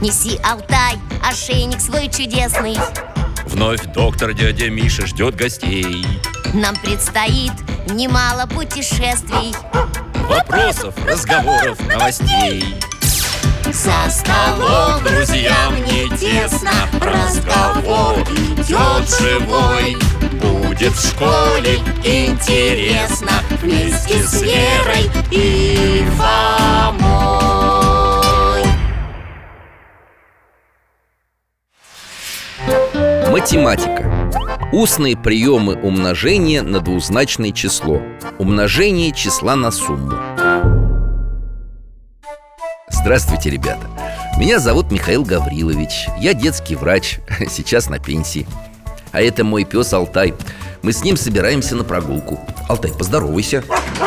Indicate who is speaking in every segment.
Speaker 1: Неси, Алтай, ошейник свой чудесный.
Speaker 2: Вновь доктор дядя Миша ждет гостей.
Speaker 1: Нам предстоит немало путешествий,
Speaker 2: Вопросов, разговоров, новостей.
Speaker 1: За столом
Speaker 2: Друзьям не тесно, разговор идет живой. Будет в школе интересно вместе с Верой и Фомой.
Speaker 3: Математика. Устные приемы умножения на двузначное число. Умножение числа на сумму. Здравствуйте, ребята. Меня зовут Михаил Гаврилович. Я детский врач, сейчас на пенсии. А это мой пес Алтай. Мы с ним собираемся на прогулку. Алтай, поздоровайся.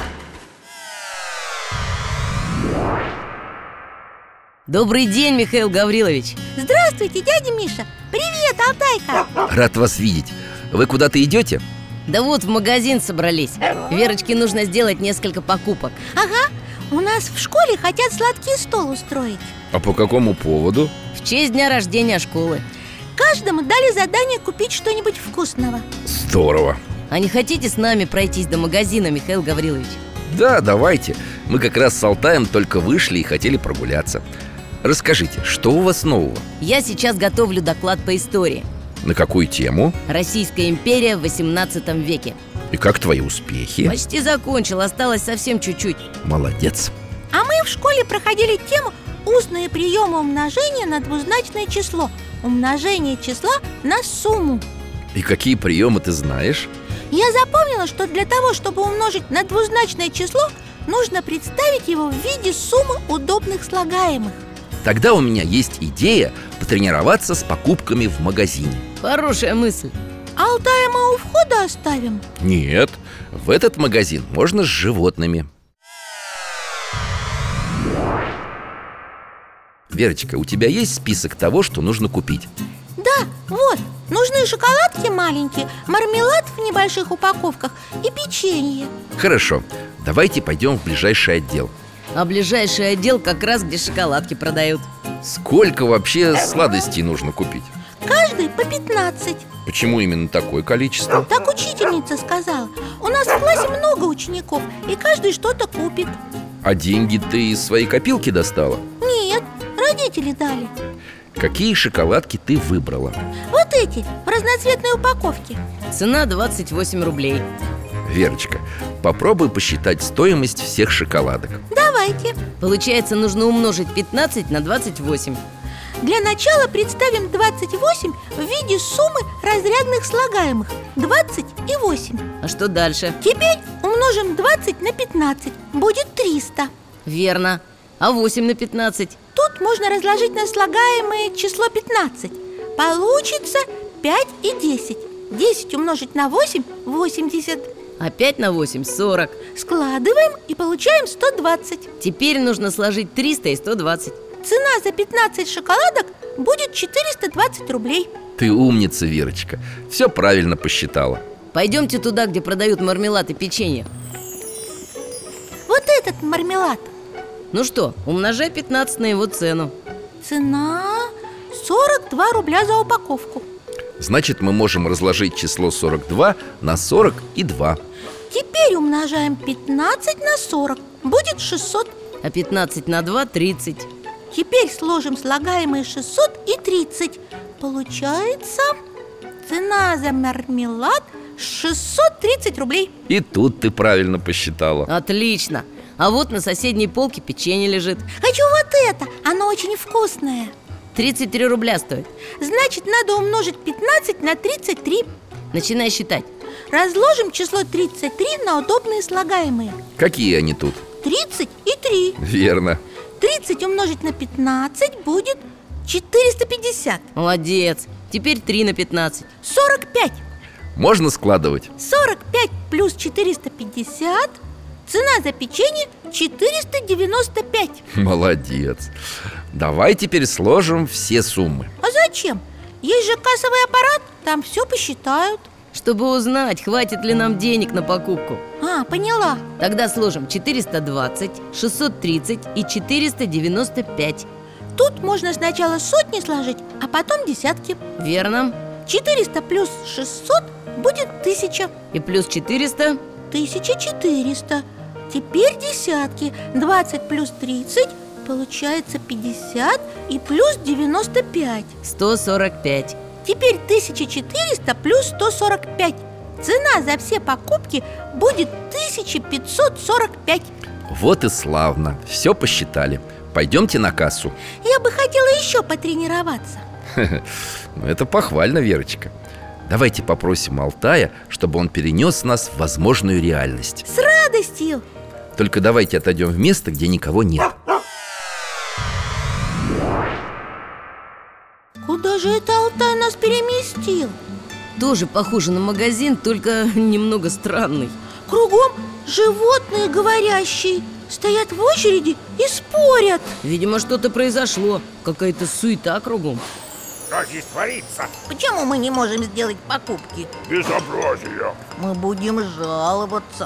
Speaker 4: Добрый день, Михаил Гаврилович.
Speaker 5: Здравствуйте, дядя Миша. Привет, Алтайка.
Speaker 3: Рад вас видеть. Вы куда-то идете?
Speaker 4: Да вот в магазин собрались. Верочке нужно сделать несколько покупок.
Speaker 5: Ага, у нас в школе хотят сладкий стол устроить.
Speaker 3: А по какому поводу?
Speaker 4: В честь дня рождения школы.
Speaker 5: Каждому дали задание купить что-нибудь вкусного.
Speaker 3: Здорово.
Speaker 4: А не хотите с нами пройтись до магазина, Михаил Гаврилович?
Speaker 3: Да, давайте. Мы как раз с Алтаем только вышли и хотели прогуляться. Расскажите, что у вас нового?
Speaker 4: Я сейчас готовлю доклад по истории.
Speaker 3: На какую тему?
Speaker 4: Российская империя в 18 веке.
Speaker 3: И как твои успехи?
Speaker 4: Почти закончил, осталось совсем чуть-чуть.
Speaker 3: Молодец.
Speaker 5: А мы в школе проходили тему «Устные приемы умножения на двузначное число». Умножение числа на сумму.
Speaker 3: И какие приемы ты знаешь?
Speaker 5: Я запомнила, что для того, чтобы умножить на двузначное число, нужно представить его в виде суммы удобных слагаемых.
Speaker 3: Тогда у меня есть идея потренироваться с покупками в магазине.
Speaker 4: Хорошая мысль.
Speaker 5: Алтая мы у входа оставим?
Speaker 3: Нет, в этот магазин можно с животными. Верочка, у тебя есть список того, что нужно купить?
Speaker 5: Да, вот, нужны шоколадки маленькие, мармелад в небольших упаковках и печенье.
Speaker 3: Хорошо, давайте пойдем в ближайший отдел.
Speaker 4: А ближайший отдел как раз где шоколадки продают.
Speaker 3: Сколько вообще сладостей нужно купить?
Speaker 5: Каждый по 15.
Speaker 3: Почему именно такое количество?
Speaker 5: Так учительница сказала. У нас в классе много учеников, и каждый что-то купит.
Speaker 3: А деньги ты из своей копилки достала?
Speaker 5: Нет, родители дали.
Speaker 3: Какие шоколадки ты выбрала?
Speaker 5: Вот эти, в разноцветной упаковке.
Speaker 4: Цена 28 рублей.
Speaker 3: Верочка, попробуй посчитать стоимость всех шоколадок.
Speaker 5: Давайте.
Speaker 4: Получается, нужно умножить 15 на 28.
Speaker 5: Для начала представим 28 в виде суммы разрядных слагаемых 20 и 8.
Speaker 4: А что дальше?
Speaker 5: Теперь умножим 20 на 15. Будет 300.
Speaker 4: Верно. А 8 на 15?
Speaker 5: Тут можно разложить на слагаемое число 15. Получится 5 и 10. 10 умножить на 8 – 80.
Speaker 4: А 5 на 8 – 40.
Speaker 5: Складываем и получаем 120.
Speaker 4: Теперь нужно сложить 300 и 120.
Speaker 5: Цена за 15 шоколадок будет 420 рублей.
Speaker 3: Ты умница, Верочка. Все правильно посчитала.
Speaker 4: Пойдемте туда, где продают мармелад и печенье.
Speaker 5: Вот этот мармелад.
Speaker 4: Ну что, умножай 15 на его цену.
Speaker 5: Цена 42 рубля за упаковку.
Speaker 3: Значит, мы можем разложить число 42 на 40 и 2.
Speaker 5: Теперь умножаем 15 на 40. Будет 600.
Speaker 4: А 15 на 2 – 30.
Speaker 5: Теперь сложим слагаемые 600 и 30. Получается цена за мармелад 630 рублей.
Speaker 3: И тут ты правильно посчитала.
Speaker 4: Отлично. А вот на соседней полке печенье лежит.
Speaker 5: Хочу вот это, оно очень вкусное.
Speaker 4: 33 рубля стоит.
Speaker 5: Значит, надо умножить 15 на 33.
Speaker 4: Начинай считать.
Speaker 5: Разложим число 33 на удобные слагаемые.
Speaker 3: Какие они тут?
Speaker 5: 30 и 3.
Speaker 3: Верно.
Speaker 5: 30 умножить на 15 будет 450.
Speaker 4: Молодец. Теперь 3 на 15.
Speaker 5: 45.
Speaker 3: Можно складывать?
Speaker 5: 45 плюс 450. Цена за печенье 495.
Speaker 3: Молодец. Давай теперь сложим все суммы.
Speaker 5: А зачем? Есть же кассовый аппарат, там все посчитают.
Speaker 4: Чтобы узнать, хватит ли нам денег на покупку.
Speaker 5: А, поняла.
Speaker 4: Тогда сложим 420, 630 и 495.
Speaker 5: Тут можно сначала сотни сложить, а потом десятки.
Speaker 4: Верно.
Speaker 5: 400 плюс 600 будет 1000.
Speaker 4: И плюс 400.
Speaker 5: 1400. Теперь десятки. 20 плюс 30 получается 50 и плюс 95.
Speaker 4: 145.
Speaker 5: Теперь 1400 плюс 145. Цена за все покупки будет 1545.
Speaker 3: Вот и славно, все посчитали. Пойдемте на кассу.
Speaker 5: Я бы хотела еще потренироваться.
Speaker 3: Ну, это похвально, Верочка. Давайте попросим Алтая, чтобы он перенес нас в возможную реальность.
Speaker 5: С радостью.
Speaker 3: Только давайте отойдем в место, где никого нет.
Speaker 5: Куда же это Алтай нас переместил?
Speaker 4: Тоже похоже на магазин, только немного странный.
Speaker 5: Кругом животные говорящие стоят в очереди и спорят.
Speaker 4: Видимо, что-то произошло. Какая-то суета кругом.
Speaker 6: Что здесь творится?
Speaker 5: Почему мы не можем сделать покупки?
Speaker 6: Безобразие.
Speaker 5: Мы будем жаловаться.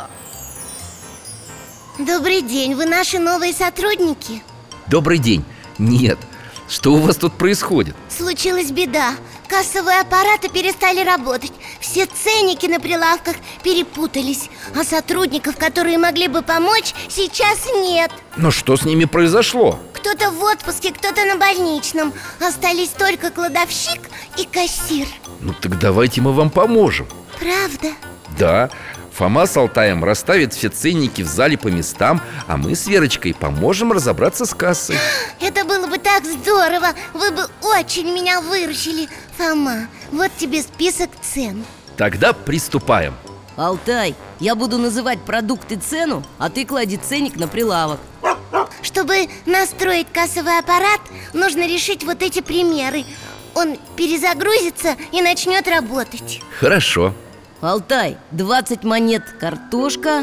Speaker 1: Добрый день, вы наши новые сотрудники?
Speaker 3: Добрый день. Нет. Что у вас тут происходит?
Speaker 1: Случилась беда. Кассовые аппараты перестали работать. Все ценники на прилавках перепутались. А сотрудников, которые могли бы помочь, сейчас нет.
Speaker 3: Но что с ними произошло?
Speaker 1: Кто-то в отпуске, кто-то на больничном. Остались только кладовщик и кассир.
Speaker 3: Ну так давайте мы вам поможем.
Speaker 1: Правда?
Speaker 3: Да, Фома с Алтаем расставит все ценники в зале по местам, а мы с Верочкой поможем разобраться с кассой.
Speaker 1: Это было бы так здорово. Вы бы очень меня выручили. Фома, вот тебе список цен.
Speaker 3: Тогда приступаем.
Speaker 4: Алтай, я буду называть продукты цену, а ты клади ценник на прилавок.
Speaker 1: Чтобы настроить кассовый аппарат, нужно решить вот эти примеры. Он перезагрузится и начнет работать.
Speaker 3: Хорошо.
Speaker 4: Алтай, 20 монет картошка,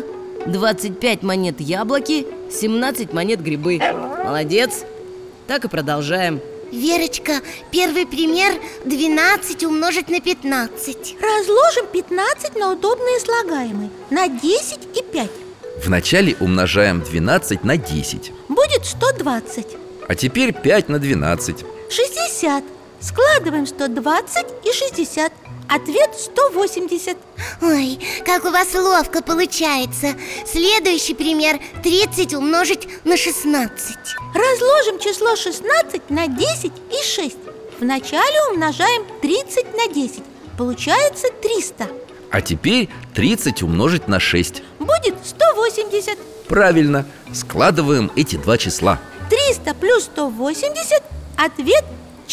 Speaker 4: 25 монет яблоки, 17 монет грибы. Молодец. Так и продолжаем.
Speaker 1: Верочка, первый пример 12 умножить на 15.
Speaker 5: Разложим 15 на удобные слагаемые. На 10 и 5.
Speaker 3: Вначале умножаем 12 на 10.
Speaker 5: Будет 120.
Speaker 3: А теперь 5 на 12.
Speaker 5: 60. Складываем 120 и 60. Ответ 180.
Speaker 1: Ой, как у вас ловко получается. Следующий пример 30 умножить на 16.
Speaker 5: Разложим число 16 на 10 и 6. Вначале умножаем 30 на 10. Получается 300.
Speaker 3: А теперь 30 умножить на 6.
Speaker 5: Будет 180.
Speaker 3: Правильно, складываем эти два числа.
Speaker 5: 300 плюс 180. Ответ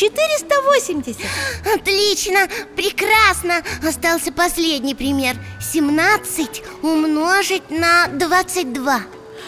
Speaker 5: 480.
Speaker 1: Отлично, прекрасно. Остался последний пример 17 умножить на 22.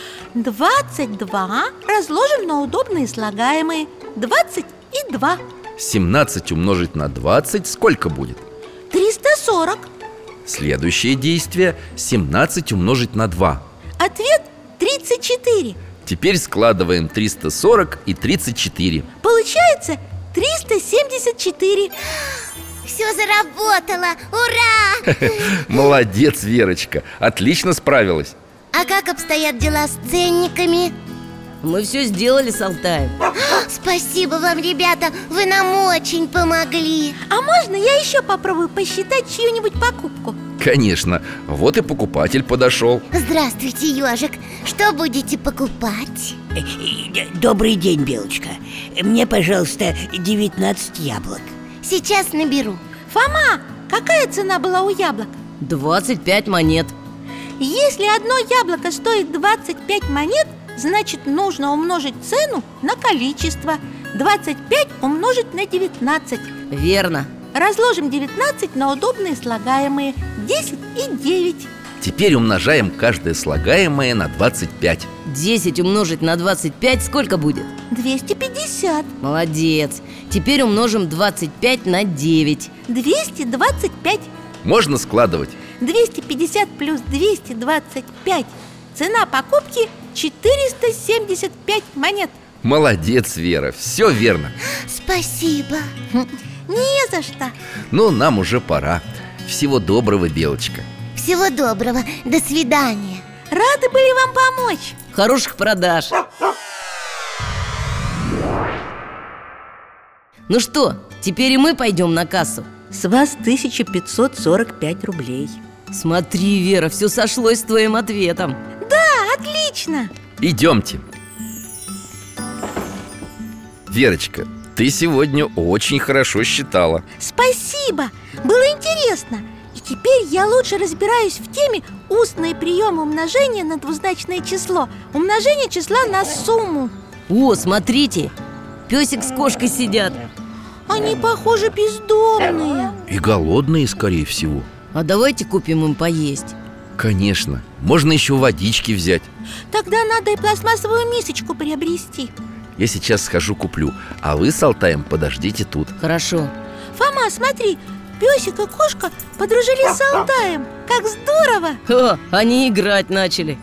Speaker 5: 22 разложим на удобные слагаемые. 20 и 2.
Speaker 3: 17 умножить на 20 сколько будет?
Speaker 5: 340.
Speaker 3: Следующее действие 17 умножить на 2.
Speaker 5: Ответ 34.
Speaker 3: Теперь складываем 340 и 34.
Speaker 5: Получается 374.
Speaker 1: Все заработало, ура!
Speaker 3: Молодец, Верочка, отлично справилась.
Speaker 1: А как обстоят дела с ценниками?
Speaker 4: Мы все сделали с Алтаем.
Speaker 1: Спасибо вам, ребята, вы нам очень помогли.
Speaker 5: А можно я еще попробую посчитать чью-нибудь покупку?
Speaker 3: Конечно, вот и покупатель подошел.
Speaker 1: Здравствуйте, ежик. Что будете покупать?
Speaker 7: Добрый день, Белочка. Мне, пожалуйста, 19 яблок.
Speaker 1: Сейчас наберу.
Speaker 5: Фома, какая цена была у яблок?
Speaker 4: 25 монет.
Speaker 5: Если одно яблоко стоит 25 монет, значит нужно умножить цену на количество. 25 умножить на 19.
Speaker 4: Верно.
Speaker 5: Разложим 19 на удобные слагаемые. 10 и 9.
Speaker 3: Теперь умножаем каждое слагаемое на 25.
Speaker 4: 10 умножить на 25 сколько будет?
Speaker 5: 250.
Speaker 4: Молодец. Теперь умножим 25 на 9.
Speaker 5: 225.
Speaker 3: Можно складывать.
Speaker 5: 250 плюс 225. Цена покупки 475 монет.
Speaker 3: Молодец, Вера, все верно.
Speaker 1: Спасибо.
Speaker 5: Не за что.
Speaker 3: Но нам уже пора. Всего доброго, Белочка.
Speaker 1: Всего доброго, до свидания.
Speaker 5: Рады были вам помочь.
Speaker 4: Хороших продаж. Ну что, теперь и мы пойдем на кассу?
Speaker 5: С вас 1545 рублей.
Speaker 4: Смотри, Вера, все сошлось с твоим ответом.
Speaker 5: Отлично!
Speaker 3: Идемте. Верочка, ты сегодня очень хорошо считала.
Speaker 5: Спасибо! Было интересно. И теперь я лучше разбираюсь в теме устные приемы умножения на двузначное число. Умножение числа на сумму.
Speaker 4: О, смотрите, песик с кошкой сидят.
Speaker 5: Они, похоже, бездомные.
Speaker 3: И голодные, скорее всего.
Speaker 4: А давайте купим им поесть.
Speaker 3: Конечно, можно еще водички взять.
Speaker 5: Тогда надо и пластмассовую мисочку приобрести.
Speaker 3: Я сейчас схожу куплю, а вы с Алтаем подождите тут.
Speaker 4: Хорошо.
Speaker 5: Фома, смотри, песик и кошка подружились с Алтаем. Как здорово!
Speaker 4: О, они играть начали.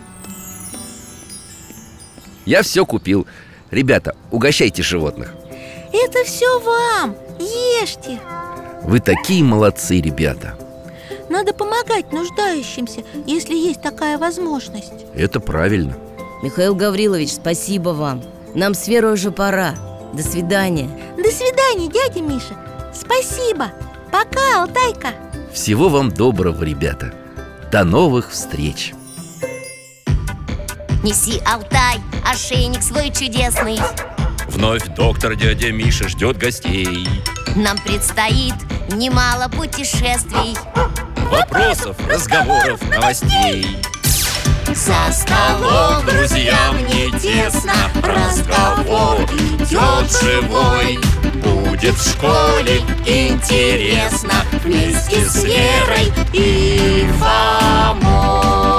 Speaker 3: Я все купил. Ребята, угощайте животных.
Speaker 5: Это все вам, ешьте.
Speaker 3: Вы такие молодцы, ребята.
Speaker 5: Надо помогать нуждающимся, если есть такая возможность.
Speaker 3: Это правильно.
Speaker 4: Михаил Гаврилович, спасибо вам. Нам с Верой уже пора. До свидания.
Speaker 5: До свидания, дядя Миша. Спасибо. Пока, Алтайка.
Speaker 3: Всего вам доброго, ребята. До новых встреч.
Speaker 1: Неси, Алтай, ошейник свой чудесный.
Speaker 2: Вновь доктор дядя Миша ждет гостей.
Speaker 1: Нам предстоит немало путешествий.
Speaker 2: Вопросов, разговоров, новостей.
Speaker 1: За столом
Speaker 2: друзьям не тесно, разговор идет живой. Будет в школе интересно вместе с Верой и Фомой.